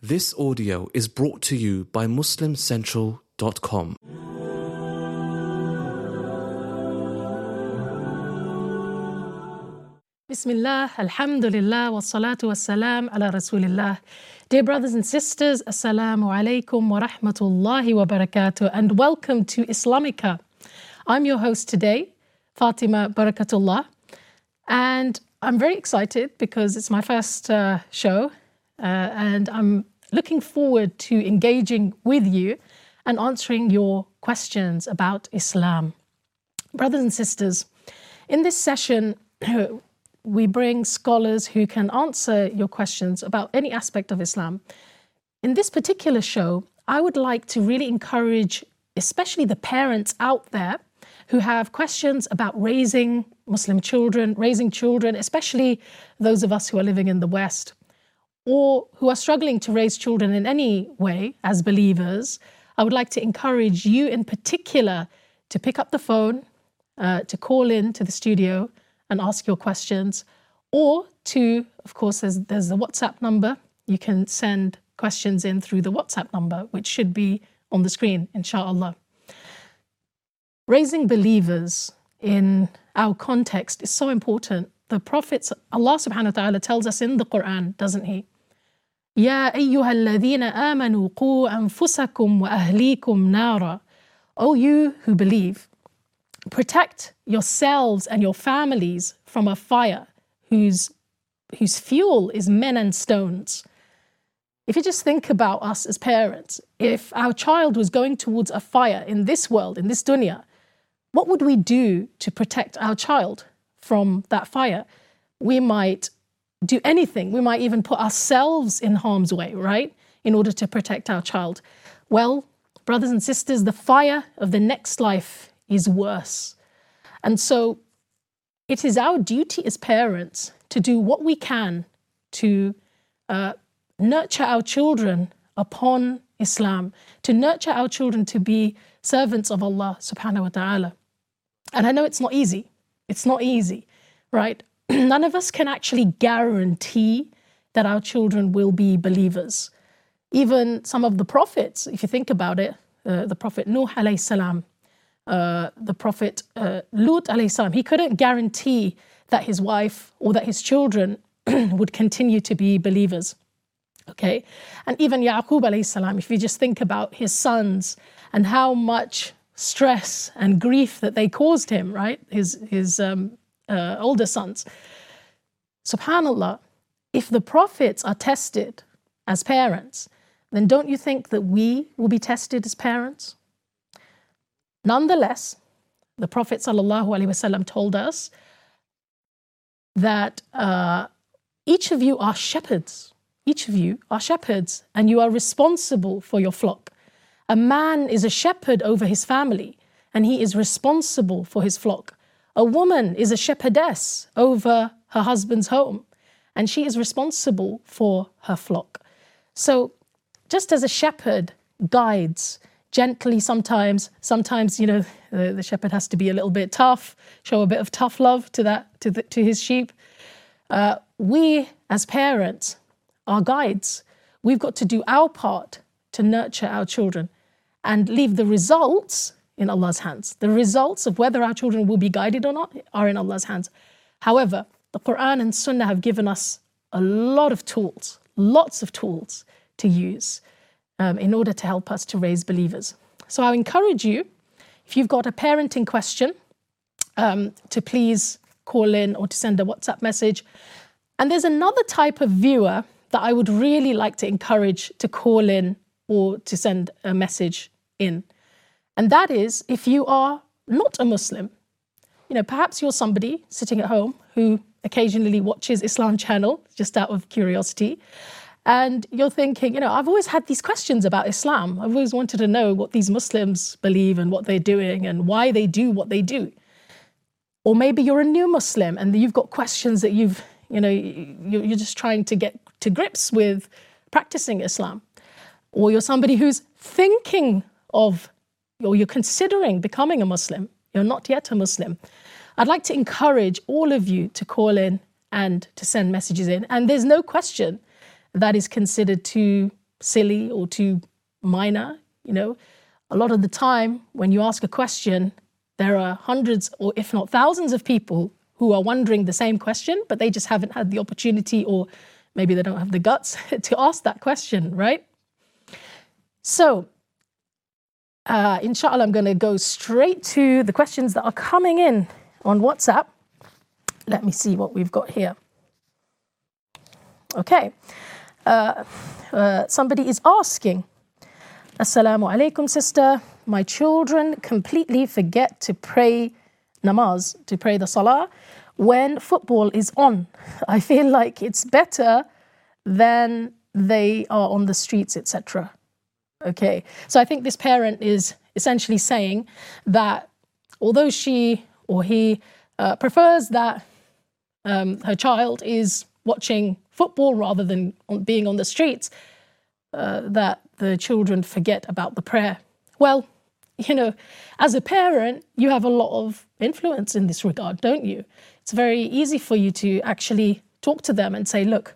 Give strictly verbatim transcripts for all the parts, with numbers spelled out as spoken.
This audio is brought to you by muslim central dot com. Bismillah, alhamdulillah, wa salatu wa salam ala rasulillah. Dear brothers and sisters, assalamu alaikum wa rahmatullahi wa barakatuh, and welcome to Islamica. I'm your host today, Fatima Barakatullah, and I'm very excited because it's my first uh, show, uh, and I'm looking forward to engaging with you and answering your questions about Islam. Brothers and sisters, in this session, we bring scholars who can answer your questions about any aspect of Islam. In this particular show, I would like to really encourage, especially the parents out there who have questions about raising Muslim children, raising children, especially those of us who are living in the West, or who are struggling to raise children in any way as believers. I would like to encourage you in particular to pick up the phone, uh, to call in to the studio and ask your questions, or to, of course, there's, there's the WhatsApp number. You can send questions in through the WhatsApp number, which should be on the screen, inshallah. Raising believers in our context is so important. The Prophet, Allah subhanahu wa ta'ala tells us in the Quran, doesn't he? يَا أَيُّهَا الَّذِينَ آمَنُوا قُوا أَنفُسَكُمْ وَأَهْلِيكُمْ نَارًا. O you who believe, protect yourselves and your families from a fire whose, whose fuel is men and stones. If you just think about us as parents, if our child was going towards a fire in this world, in this dunya, what would we do to protect our child from that fire? We might do anything. We might even put ourselves in harm's way, right? In order to protect our child. Well, brothers and sisters, the fire of the next life is worse. And so it is our duty as parents to do what we can to uh, nurture our children upon Islam, to nurture our children to be servants of Allah subhanahu wa ta'ala. And I know it's not easy. It's not easy, right? None of us can actually guarantee that our children will be believers. Even some of the prophets, if you think about it, uh, the Prophet Nuh alayhi salam, uh, the Prophet uh, Lut alayhi salam, he couldn't guarantee that his wife or that his children would continue to be believers. Okay, and even Yaqub alayhi salam, if you just think about his sons and how much stress and grief that they caused him, right? His his um, uh, older sons. Subhanallah, if the prophets are tested as parents, then don't you think that we will be tested as parents? Nonetheless, the Prophet sallallahu alaihi wasallam told us that uh, each of you are shepherds. Each of you are shepherds, and you are responsible for your flock. A man is a shepherd over his family, and he is responsible for his flock. A woman is a shepherdess over her husband's home, and she is responsible for her flock. So just as a shepherd guides gently sometimes, sometimes, you know, the, the shepherd has to be a little bit tough, show a bit of tough love to that, to, the, to his sheep. Uh, we as parents are guides. We've got to do our part to nurture our children and leave the results in Allah's hands. The results of whether our children will be guided or not are in Allah's hands. However, the Quran and Sunnah have given us a lot of tools, lots of tools to use um, in order to help us to raise believers. So I encourage you, if you've got a parenting question, um, to please call in or to send a WhatsApp message. And there's another type of viewer that I would really like to encourage to call in or to send a message in. And that is, if you are not a Muslim, you know, perhaps you're somebody sitting at home who occasionally watches Islam Channel, just out of curiosity, and you're thinking, you know, I've always had these questions about Islam. I've always wanted to know what these Muslims believe and what they're doing and why they do what they do. Or maybe you're a new Muslim and you've got questions that you've, you know, you're just trying to get to grips with practicing Islam. Or you're somebody who's thinking of, or you're considering becoming a Muslim. You're not yet a Muslim. I'd like to encourage all of you to call in and to send messages in. And there's no question that is considered too silly or too minor. You know, a lot of the time when you ask a question, there are hundreds or if not thousands of people who are wondering the same question, but they just haven't had the opportunity, or maybe they don't have the guts to ask that question, right? So, uh, inshallah, I'm going to go straight to the questions that are coming in on WhatsApp. Let me see what we've got here. Okay. Uh, uh, somebody is asking, Assalamu alaikum, sister. My children completely forget to pray namaz, to pray the salah, when football is on. I feel like it's better than they are on the streets, et cetera. Okay, so I think this parent is essentially saying that although she or he uh, prefers that um, her child is watching football rather than on, being on the streets, uh, that the children forget about the prayer. Well, you know, as a parent, you have a lot of influence in this regard, don't you? It's very easy for you to actually talk to them and say, look,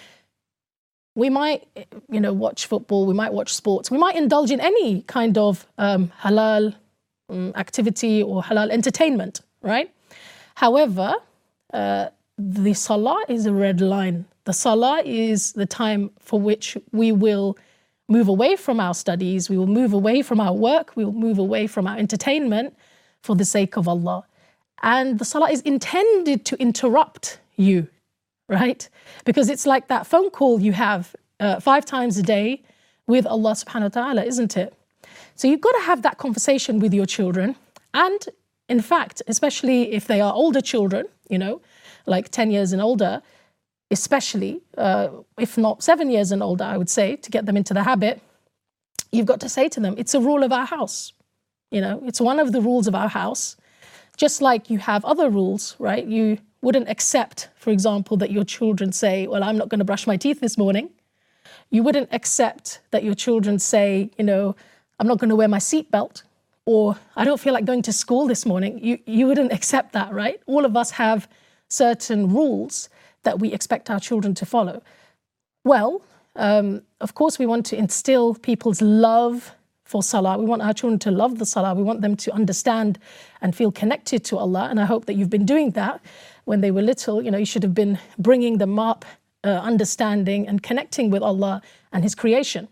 we might, you know, watch football, we might watch sports, we might indulge in any kind of um, halal um, activity or halal entertainment, right? However, uh, the salah is a red line. The salah is the time for which we will move away from our studies, we will move away from our work, we will move away from our entertainment for the sake of Allah. And the salah is intended to interrupt you, right? Because it's like that phone call you have uh, five times a day with Allah subhanahu wa ta'ala, isn't it? So you've got to have that conversation with your children. And in fact, especially if they are older children, you know, like ten years and older, especially, uh, if not seven years and older, I would say, to get them into the habit, you've got to say to them, it's a rule of our house. You know, it's one of the rules of our house. Just like you have other rules, right? You wouldn't accept, for example, that your children say, well, I'm not going to brush my teeth this morning. You wouldn't accept that your children say, you know, I'm not going to wear my seatbelt, or I don't feel like going to school this morning. You, you wouldn't accept that, right? All of us have certain rules that we expect our children to follow. Well, um, of course, we want to instill people's love for salah. We want our children to love the salah. We want them to understand and feel connected to Allah. And I hope that you've been doing that when they were little. You know, you should have been bringing them up, uh, understanding and connecting with Allah and His creation.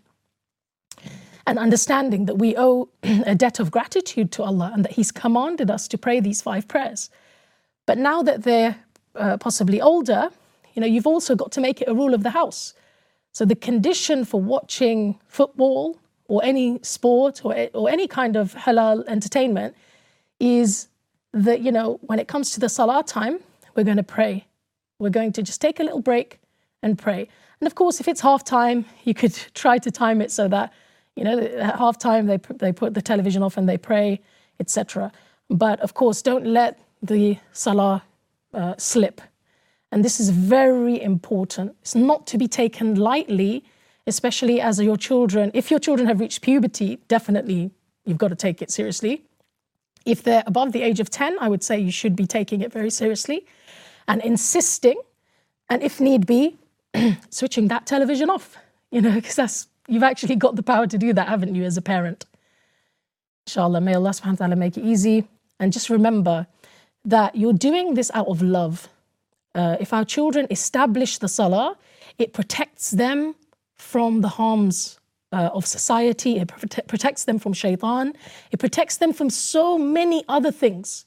And understanding that we owe a debt of gratitude to Allah and that He's commanded us to pray these five prayers. But now that they're uh, possibly older, you know, you've also got to make it a rule of the house. So the condition for watching football or any sport or, or any kind of halal entertainment is that, you know, when it comes to the salah time, we're going to pray. We're going to just take a little break and pray. And of course, if it's half time, you could try to time it so that, you know, at half time they, they put the television off and they pray, et cetera. But of course, don't let the salah uh, slip. And this is very important. It's not to be taken lightly, especially as your children, if your children have reached puberty, definitely you've got to take it seriously. If they're above the age of ten, I would say you should be taking it very seriously and insisting, and if need be, switching that television off, you know, because that's, you've actually got the power to do that, haven't you, as a parent? Inshallah, may Allah subhanahu wa ta'ala make it easy. And just remember that you're doing this out of love. Uh, if our children establish the salah, it protects them from the harms uh, of society, it prote- protects them from shaitan, it protects them from so many other things.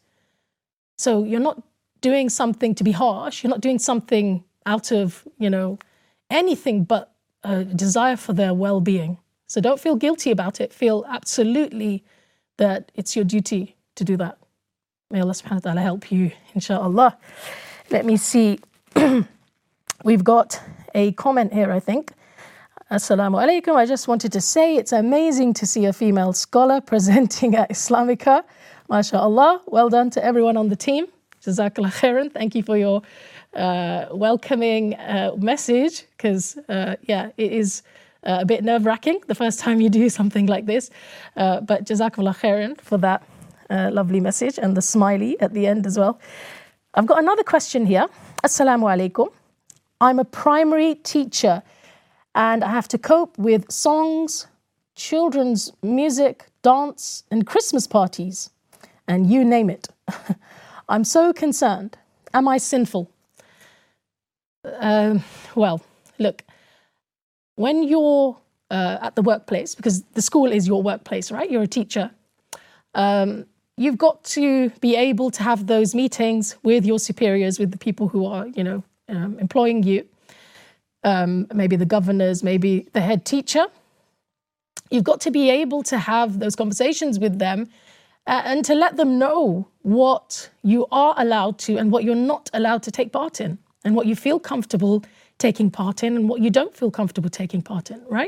So you're not doing something to be harsh, you're not doing something out of, you know, anything but a desire for their well-being. So don't feel guilty about it, feel absolutely that it's your duty to do that. May Allah subhanahu wa ta'ala help you, inshallah. Let me see. We've got a comment here, I think. Assalamu alaikum. I just wanted to say it's amazing to see a female scholar presenting at Islamica. MashaAllah. Well done to everyone on the team. Jazakallah khairan. Thank you for your uh, welcoming uh, message, because, uh, yeah, it is uh, a bit nerve-wracking the first time you do something like this. Uh, but Jazakallah khairan for that uh, lovely message and the smiley at the end as well. I've got another question here. Assalamu alaikum. I'm a primary teacher And I have to cope with songs, children's music, dance, and Christmas parties, and you name it. I'm so concerned. Am I sinful? Um, well, look, when you're uh, at the workplace, because the school is your workplace, right? You're a teacher. Um, you've got to be able to have those meetings with your superiors, with the people who are, you know, um, employing you. Um, maybe the governors, maybe the head teacher. You've got to be able to have those conversations with them uh, and to let them know what you are allowed to and what you're not allowed to take part in, and what you feel comfortable taking part in and what you don't feel comfortable taking part in, right?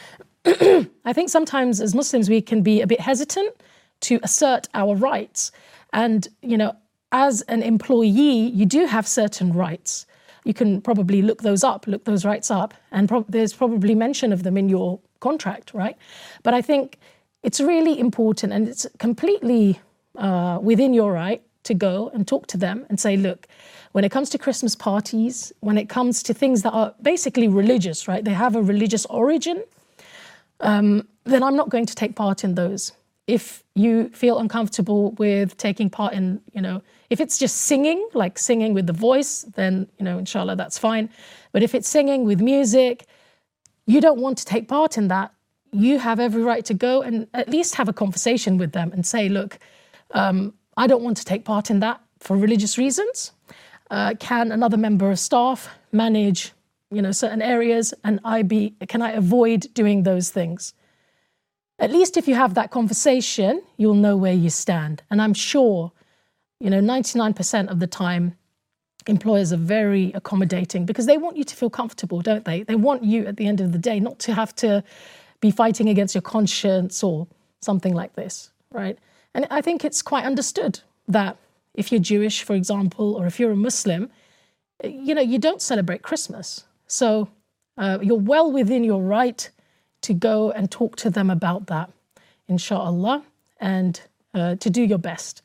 I think sometimes as Muslims we can be a bit hesitant to assert our rights. And, you know, as an employee, you do have certain rights. You can probably look those up, look those rights up, and pro- there's probably mention of them in your contract, right? But I think it's really important, and it's completely uh, within your right to go and talk to them and say, look, when it comes to Christmas parties, when it comes to things that are basically religious, right? They have a religious origin, um, then I'm not going to take part in those. If you feel uncomfortable with taking part in, you know, if it's just singing, like singing with the voice, then, you know, inshallah, that's fine. But if it's singing with music, you don't want to take part in that, you have every right to go and at least have a conversation with them and say, look, um, I don't want to take part in that for religious reasons. Uh, can another member of staff manage, you know, certain areas, and I be, can I avoid doing those things? At least if you have that conversation, you'll know where you stand. And I'm sure, you know, ninety-nine percent of the time, employers are very accommodating because they want you to feel comfortable, don't they? They want you at the end of the day not to have to be fighting against your conscience or something like this, right? And I think it's quite understood that if you're Jewish, for example, or if you're a Muslim, you know, you don't celebrate Christmas. So uh, you're well within your right to go and talk to them about that, inshallah, and uh, to do your best.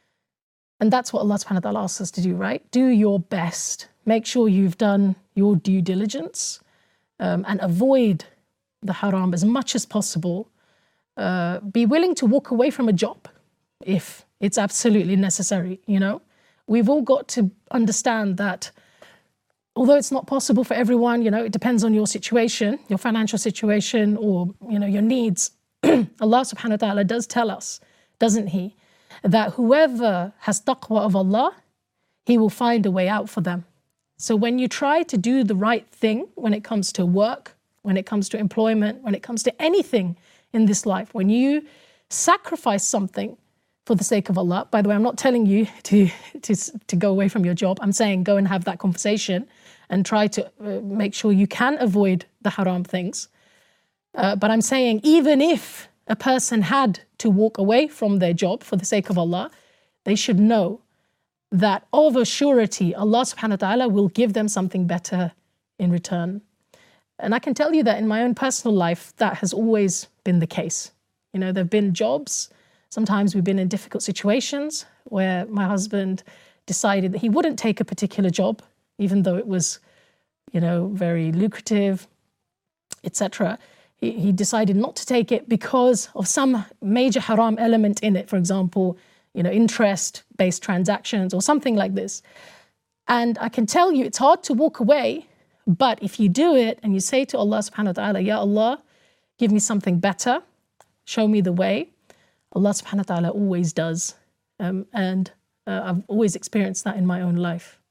And that's what Allah subhanahu wa ta'ala asks us to do, right? Do your best. Make sure you've done your due diligence um, and avoid the haram as much as possible. Uh, be willing to walk away from a job if it's absolutely necessary, you know? We've all got to understand that although it's not possible for everyone, you know, it depends on your situation, your financial situation, or, you know, your needs. Allah subhanahu wa ta'ala does tell us, doesn't he, that whoever has taqwa of Allah, he will find a way out for them. So when you try to do the right thing when it comes to work, when it comes to employment, when it comes to anything in this life, when you sacrifice something for the sake of Allah, by the way, I'm not telling you to, to, to go away from your job. I'm saying go and have that conversation and try to uh, make sure you can avoid the haram things. Uh, but I'm saying even if a person had to walk away from their job for the sake of Allah, they should know that of a surety, Allah subhanahu wa ta'ala will give them something better in return. And I can tell you that in my own personal life, that has always been the case. You know, there have been jobs, sometimes we've been in difficult situations where my husband decided that he wouldn't take a particular job, even though it was, you know, very lucrative, et cetera. He, he decided not to take it because of some major haram element in it. For example, you know, interest-based transactions or something like this. And I can tell you, it's hard to walk away, but if you do it and you say to Allah subhanahu wa ta'ala, Ya Allah, give me something better, show me the way, Allah subhanahu wa ta'ala always does. Um, and uh, I've always experienced that in my own life.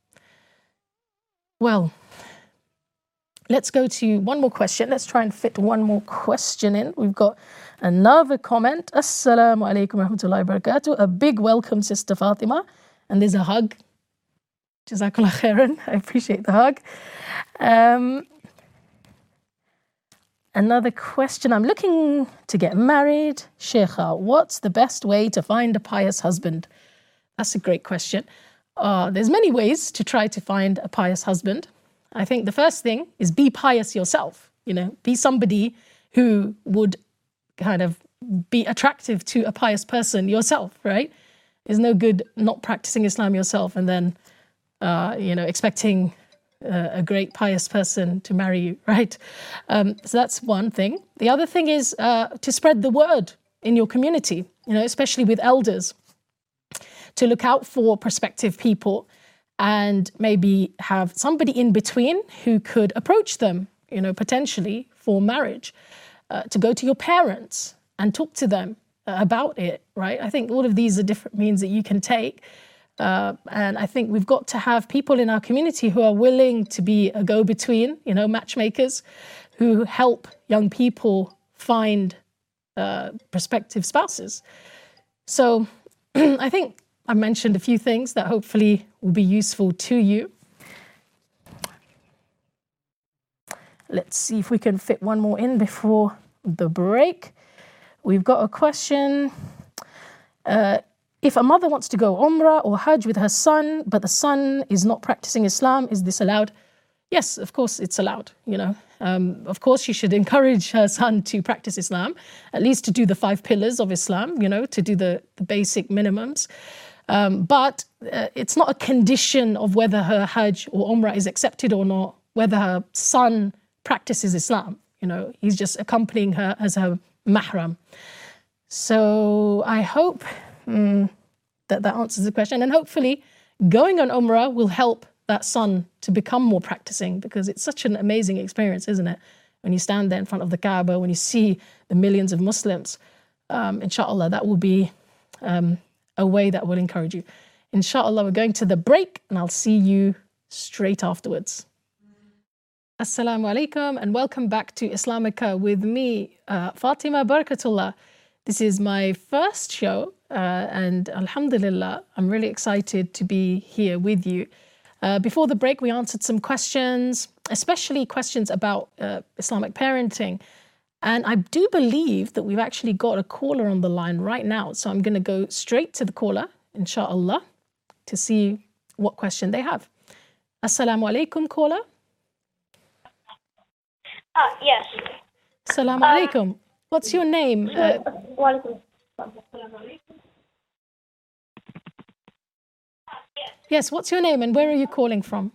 Well, let's go to one more question. Let's try and fit one more question in. We've got another comment. Assalamu alaikum wa rahmatullahi wa barakatuh. A big welcome, Sister Fatima. And there's a hug. Jazakallah khairan. I appreciate the hug. Um, another question. I'm looking to get married. Sheikha, what's the best way to find a pious husband? That's a great question. Uh, there's many ways to try to find a pious husband. I think the first thing is be pious yourself. You know, be somebody who would kind of be attractive to a pious person yourself, right? It's no good not practicing Islam yourself and then, uh, you know, expecting uh, a great pious person to marry you, right? Um, so that's one thing. The other thing is uh, to spread the word in your community, you know, especially with elders, to look out for prospective people and maybe have somebody in between who could approach them, you know, potentially for marriage, uh, to go to your parents and talk to them about it, right? I think all of these are different means that you can take. Uh, and I think we've got to have people in our community who are willing to be a go-between, you know, matchmakers who help young people find uh, prospective spouses. So I think I mentioned a few things that hopefully will be useful to you. Let's see if we can fit one more in before the break. We've got a question. Uh, if a mother wants to go Umrah or Hajj with her son, but the son is not practicing Islam, is this allowed? Yes, of course it's allowed, you know. Um, of course she should encourage her son to practice Islam, at least to do the five pillars of Islam, you know, to do the, the basic minimums. Um, but uh, it's not a condition of whether her Hajj or Umrah is accepted or not, whether her son practices Islam, you know. He's just accompanying her as her mahram. So I hope um, that that answers the question. And hopefully going on Umrah will help that son to become more practicing, because it's such an amazing experience, isn't it? When you stand there in front of the Kaaba, when you see the millions of Muslims, um, inshallah, that will be um, a way that will encourage you. Inshallah, we're going to the break and I'll see you straight afterwards. Assalamu alaikum and welcome back to Islamica with me, uh, Fatima Barakatullah. This is my first show uh, and alhamdulillah, I'm really excited to be here with you. Uh, before the break, we answered some questions, especially questions about uh, Islamic parenting. And I do believe that we've actually got a caller on the line right now. So I'm going to go straight to the caller, inshallah, to see what question they have. Assalamu alaikum, caller. Uh, yes. Assalamu alaikum. What's your name? Uh, yes, what's your name and where are you calling from?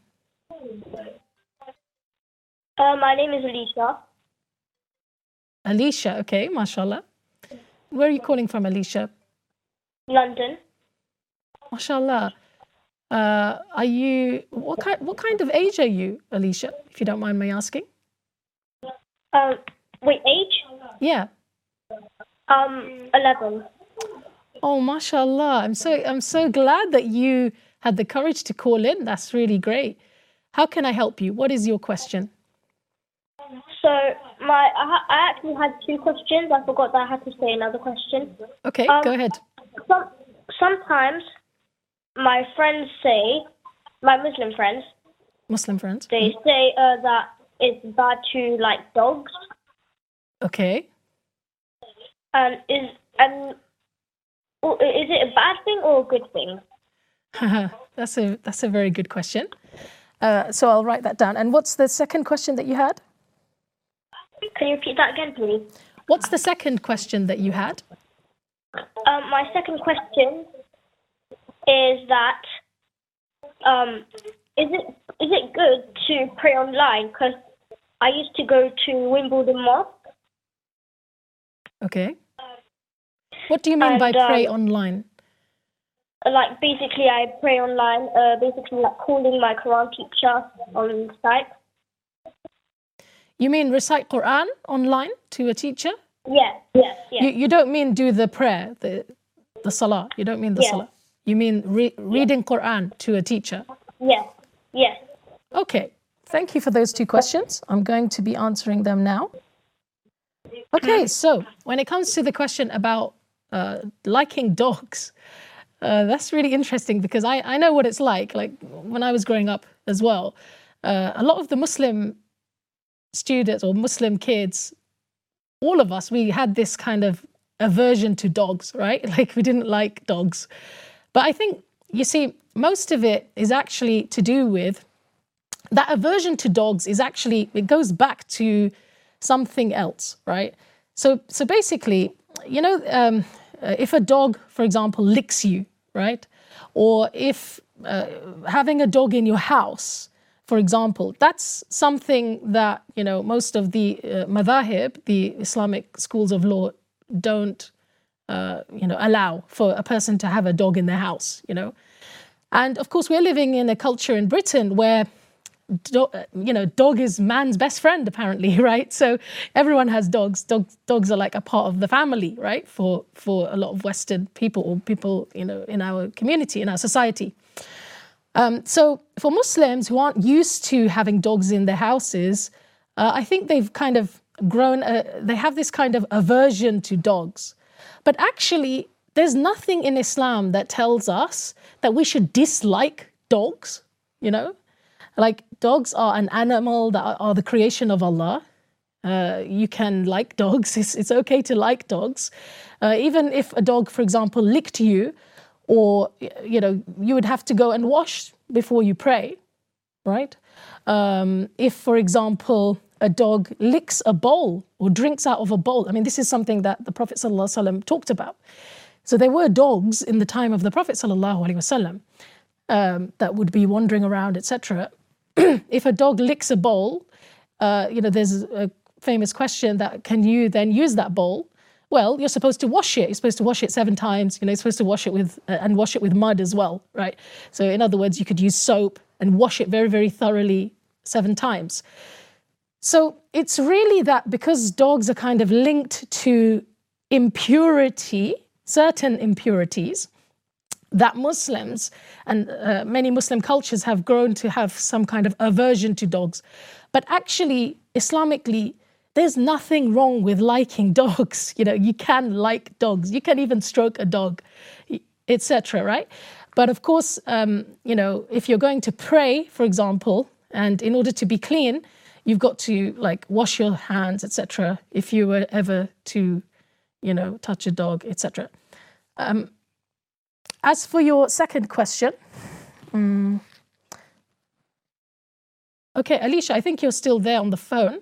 Uh, my name is Alicia. Alicia, okay, mashallah. Where are you calling from, Alicia? London. Mashallah. Uh, are you, what kind, what kind of age are you, Alicia, if you don't mind me asking? Um, wait, age? Yeah. Um, eleven. Oh, mashallah. I'm so, I'm so glad that you had the courage to call in. That's really great. How can I help you? What is your question? So, my I, ha- I actually had two questions. I forgot that I had to say another question. Okay, Um, go ahead. Some, sometimes my friends say, my Muslim friends, Muslim friends. they say uh, that it's bad to like dogs. Okay. And is and oh, is it a bad thing or a good thing? that's a that's a very good question. Uh, so I'll write that down. And what's the second question that you had? Can you repeat that again, please? What's the second question that you had? Um, my second question is that um, is it is it good to pray online? Because I used to go to Wimbledon Mosque. Okay. What do you mean by And, um, pray online? Like basically, I pray online. Uh, basically, like calling my Quran teacher on Skype. You mean recite Quran online to a teacher? Yes, yes, yes. You you don't mean do the prayer, the the salah. You don't mean the Yes. salah. You mean re- reading Quran to a teacher. Yes, yes. Okay. Thank you for those two questions. I'm going to be answering them now. Okay, so when it comes to the question about uh, liking dogs, uh, that's really interesting because I, I know what it's like. Like when I was growing up as well, uh, a lot of the Muslim students or Muslim kids, all of us, we had this kind of aversion to dogs, right? Like we didn't like dogs. But I think, you see, most of it is actually to do with that aversion to dogs is actually, it goes back to something else, right? So, so basically, you know, um, uh, if a dog, for example, licks you, right? Or if uh, having a dog in your house for example. That's something that, you know, most of the uh, madhahib, the Islamic schools of law, don't, uh, you know, allow for a person to have a dog in their house, you know. And of course, we're living in a culture in Britain where, do, you know, dog is man's best friend, apparently, right? So everyone has dogs. Dogs, dogs are like a part of the family, right? For for a lot of Western people or people, you know, in our community, in our society. Um, so for Muslims who aren't used to having dogs in their houses, uh, I think they've kind of grown, a, they have this kind of aversion to dogs. But actually, there's nothing in Islam that tells us that we should dislike dogs, you know? Like, dogs are an animal that are, are the creation of Allah. Uh, you can like dogs. It's, it's okay to like dogs. Uh, even if a dog, for example, licked you, or, you know, you would have to go and wash before you pray, right? Um, if, for example, a dog licks a bowl or drinks out of a bowl. I mean, this is something that the Prophet ﷺ talked about. So there were dogs in the time of the Prophet ﷺ um, that would be wandering around, et cetera. If a dog licks a bowl, uh, you know, there's a famous question that, can you then use that bowl? Well, you're supposed to wash it. You're supposed to wash it seven times. You know, you're supposed to wash it with, uh, and wash it with mud as well, right? So in other words, you could use soap and wash it very, very thoroughly seven times. So it's really that because dogs are kind of linked to impurity, certain impurities, that Muslims and uh, many Muslim cultures have grown to have some kind of aversion to dogs. But actually, Islamically, there's nothing wrong with liking dogs. You know, you can like dogs. You can even stroke a dog, et cetera, right? But of course, um, you know, if you're going to pray, for example, and in order to be clean, you've got to like wash your hands, et cetera. If you were ever to, you know, touch a dog, et cetera. Um, as for your second question, um, okay, Alicia, I think you're still there on the phone.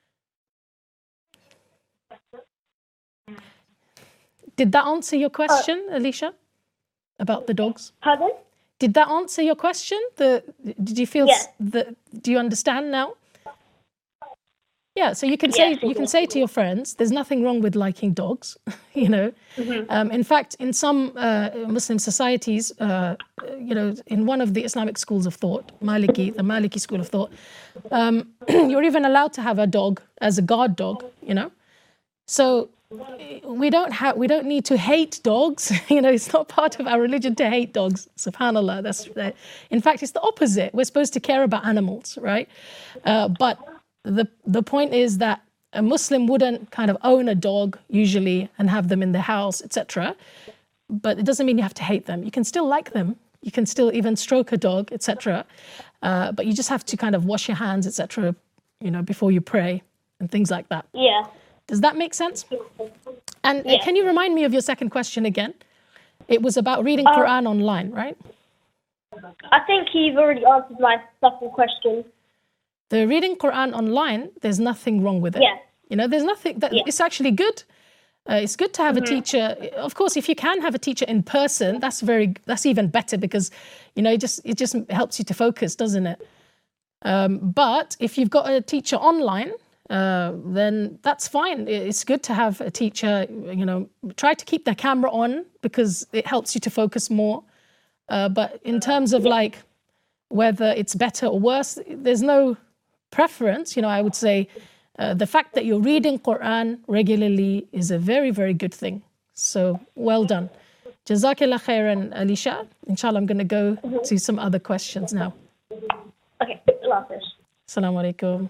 Did that answer your question, uh, Alicia, about the dogs? Pardon? Did that answer your question? The did you feel? Yes. The, do you understand now? Yeah. So you can Yes, say you can say to your friends, "There's nothing wrong with liking dogs." You know. Mm-hmm. Um, in fact, in some uh, Muslim societies, uh, you know, in one of the Islamic schools of thought, Maliki, the Maliki school of thought, um, you're even allowed to have a dog as a guard dog. You know. So we don't have we don't need to hate dogs. You know, it's not part of our religion to hate dogs. Subhanallah. That's uh, in fact, it's the opposite. We're supposed to care about animals, right? Uh, but the the point is that a Muslim wouldn't kind of own a dog usually and have them in the house, et cetera. But it doesn't mean you have to hate them. You can still like them. You can still even stroke a dog, et cetera. Uh, but you just have to kind of wash your hands, et cetera. You know, before you pray and things like that. Yeah. Does that make sense? And Yeah. uh, can you remind me of your second question again? It was about reading Um, Quran online, right? I think you've already answered my second question. The reading Quran online, there's nothing wrong with it. Yeah. You know, there's nothing that Yeah. it's actually good. Uh, it's good to have Mm-hmm. a teacher. Of course, if you can have a teacher in person, that's very that's even better because, you know, it just it just helps you to focus, doesn't it? Um, but if you've got a teacher online, uh, then that's fine. It's good to have a teacher. You know, try to keep their camera on because it helps you to focus more. Uh, but in terms of like whether it's better or worse, there's no preference. You know, I would say uh, the fact that you're reading Quran regularly is a very, very good thing. So well done. Jazakillah khairan, Alicia. Inshallah, I'm going to go to some other questions now. Okay, love this. Assalamu alaikum.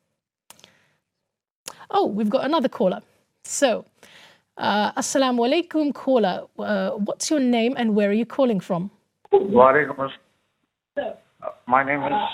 Oh, we've got another caller. So, uh, Assalamu alaikum, caller. Uh, what's your name and where are you calling from? Walaikum assalam. Uh, My name is.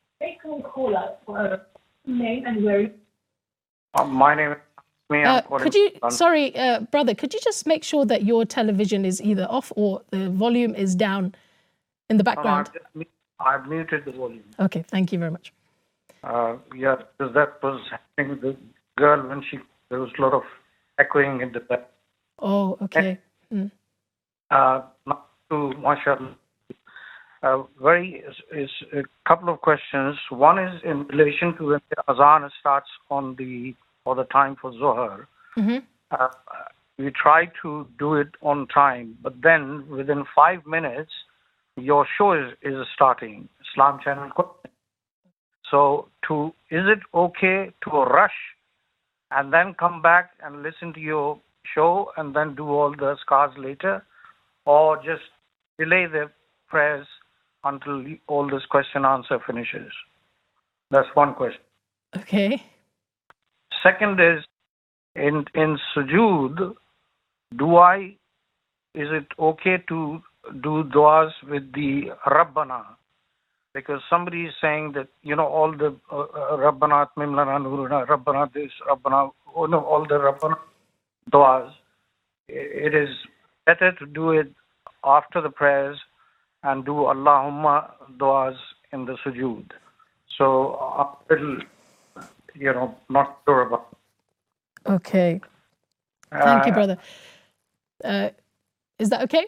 Name and where? Uh, my name is. Me. I'm Uh, calling could you, from- sorry, uh, brother, could you just make sure that your television is either off or the volume is down in the No, background? I've, just, mu- I've muted the volume. Okay, thank you very much. Uh, yeah, because that was happening with the girl when she. There was a lot of echoing in the back. Oh, okay. Mm. Uh, not to mashallah. Uh, very is, is a couple of questions. One is in relation to when the azan starts on the or the time for Zohar. Mm-hmm. Uh, we try to do it on time, but then within five minutes, your show is, is starting. Islam Channel. So, to is it okay to rush and then come back and listen to your show and then do all the scars later, or just delay the prayers until all this question answer finishes? That's one question. Okay. Second is, in in sujood, do I, is it okay to do du'as with the Rabbana? Because somebody is saying that, you know, all the uh, uh, Rabbana atmim lana nuruna, Rabbana this, Rabbana, oh no, all the Rabbana du'as, it is better to do it after the prayers and do Allahumma du'as in the sujood. So I'm a little, you know, not sure about it. Okay. Thank Uh, you, brother. Uh, is that okay?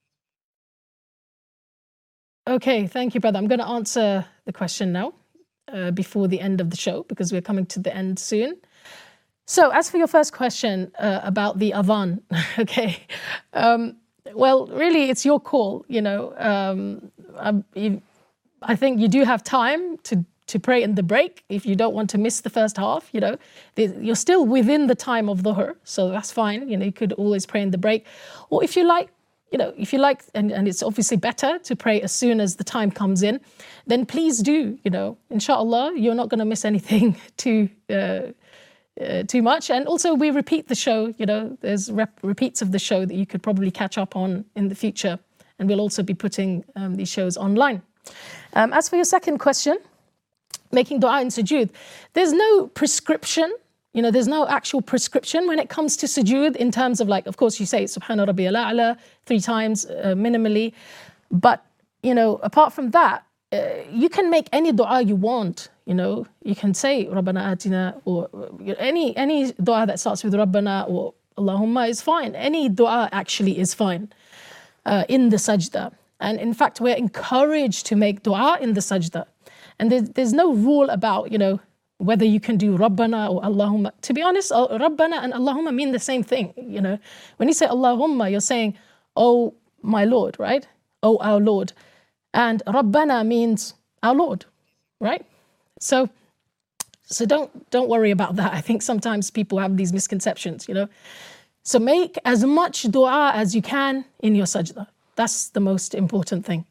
Okay, thank you, brother. I'm going to answer the question now uh, before the end of the show because we're coming to the end soon. So, as for your first question uh, about the adhan, okay, um, well, really, it's your call. You know, um, I, you, I think you do have time to to pray in the break if you don't want to miss the first half. You know, you're still within the time of dhuhr, so that's fine. You know, you could always pray in the break, or if you like. You know, if you like, and, and it's obviously better to pray as soon as the time comes in, then please do, you know, inshallah, you're not going to miss anything too uh, uh, too much. And also we repeat the show, you know, there's rep- repeats of the show that you could probably catch up on in the future. And we'll also be putting um, these shows online. Um, as for your second question, making dua in sujood, there's no prescription. You know, there's no actual prescription when it comes to sujood in terms of, like, of course, you say Subhana Rabbiyal A'la three times uh, minimally. But, you know, apart from that, uh, you can make any dua you want. You know, you can say Rabbana Atina, or uh, any any dua that starts with Rabbana or Allahumma is fine. Any dua actually is fine uh, in the sajda. And in fact, we're encouraged to make dua in the sajda. And there's, there's no rule about, you know, whether you can do Rabbana or Allahumma. To be honest, Rabbana and Allahumma mean the same thing. You know, when you say Allahumma, you're saying, oh, my Lord, right? Oh, our Lord. And Rabbana means our Lord, right? So, so don't don't worry about that. I think sometimes people have these misconceptions, you know. So make as much dua as you can in your sajda. That's the most important thing.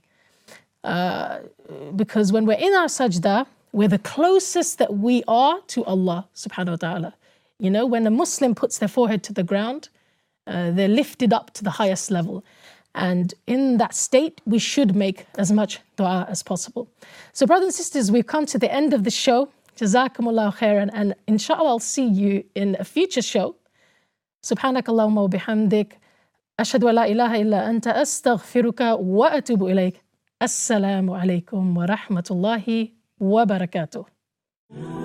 Uh, because when we're in our sajda, we're the closest that we are to Allah subhanahu wa ta'ala. You know, when a Muslim puts their forehead to the ground, uh, they're lifted up to the highest level. And in that state, we should make as much dua as possible. So brothers and sisters, we've come to the end of the show. Jazakumullahu khairan. And inshallah, I'll see you in a future show. Subhanakallahumma wa bihamdik. Ashhadu an la ilaha illa anta astaghfiruka wa atubu ilayk. Assalamu alaikum wa rahmatullahi وبركاته.